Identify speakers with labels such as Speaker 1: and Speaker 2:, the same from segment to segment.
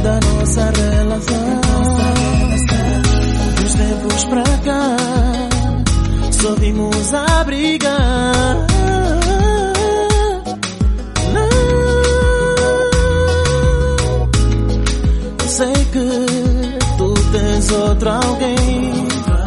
Speaker 1: da nossa relação. Dos tempos pra cá, só vimos a brigar. Não, eu sei que tu tens outro alguém.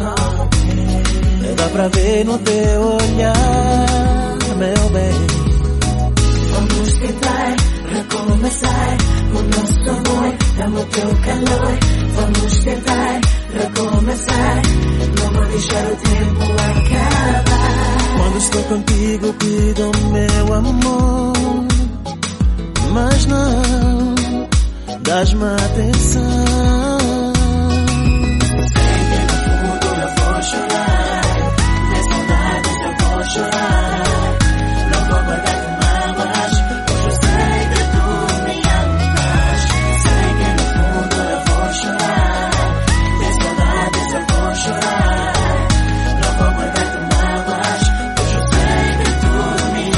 Speaker 1: Dá pra ver no teu olhar, meu bem.
Speaker 2: Vamos tentar recomeçar o nosso amor, dá-me o teu calor. Vamos tentar recomeçar, não vou deixar o tempo acabar.
Speaker 1: Quando estou contigo pido meu amor, mas não dás-me atenção.
Speaker 2: Sei que no fundo eu vou chorar, de saudades eu vou chorar. Não vou guardar mágoas, pois eu sei que tu me amas. Sei que no fundo eu vou chorar, de saudades eu vou chorar. Não vou guardar mágoas, pois eu sei que tu me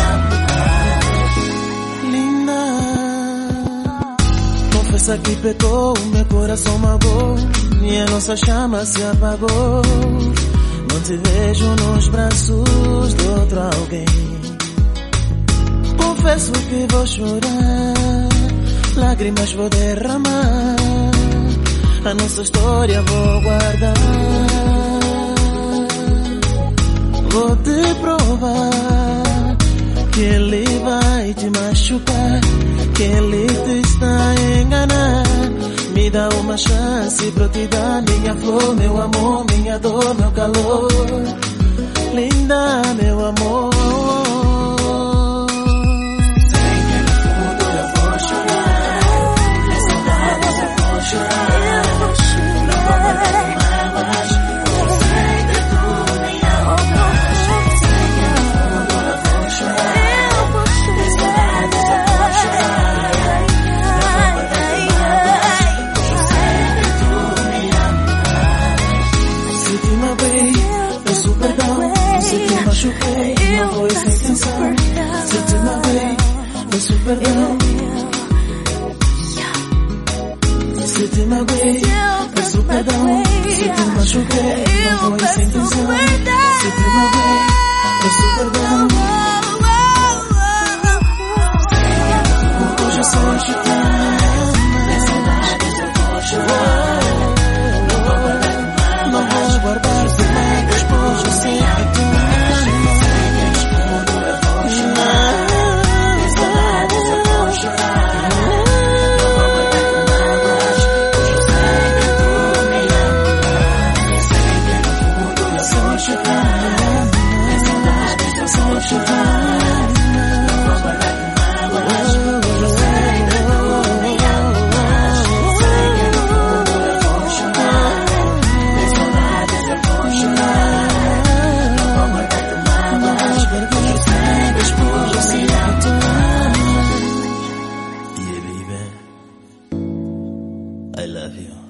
Speaker 2: amas.
Speaker 1: Linda, confessa que pecou, meu coração magoou e a nossa chama se apagou. Não te vejo nos braços de outro alguém. Confesso que vou chorar, lágrimas vou derramar, a nossa história vou guardar. Vou te provar que ele vai te machucar, que ele te está a enganar. Me dá uma chance pra te dar minha flor, meu amor, minha dor, meu calor. Linda, meu amor.
Speaker 2: Sei que no fundo eu vou chorar, de saudades eu vou chorar. Não vou guardar mágoas, pois eu sei que tu me amas. Sei que no fundo eu vou chorar, de saudades eu vou chorar.
Speaker 1: Machuquei, não foi sem intenção. Se te magoei, peço perdão. Se te magoei, peço perdão. Se te machuquei, não foi sem intenção. Se te magoei, peço perdão. Hoje eu sou chutando, de saudades eu vou chorar. Não vou guardar as mágoas, pois eu sei que tu me amas. I love you.